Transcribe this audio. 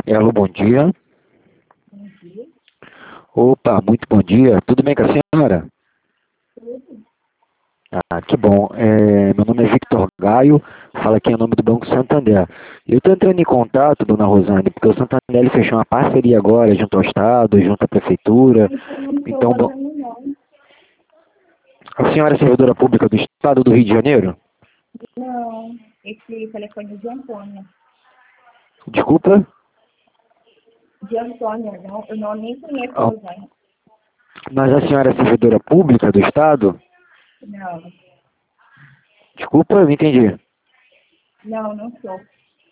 Alô, bom dia. Bom dia. Opa, muito bom dia. Tudo bem com a senhora? Tudo? Ah, que bom. Meu nome é Victor Gaio, fala aqui em nome do Banco Santander. Eu estou entrando em contato, dona Rosane, porque o Santander ele fechou uma parceria agora junto ao Estado, junto à Prefeitura. Mas eu não estou Então, fazendo não. a senhora é servidora pública do Estado do Rio de Janeiro? Não, esse telefone é de Antônia. Desculpa? De Antônia, não, eu não nem conheço a Ah, Rosane. mas a senhora é servidora pública do Estado? Não, Desculpa, eu não entendi. não, não sou.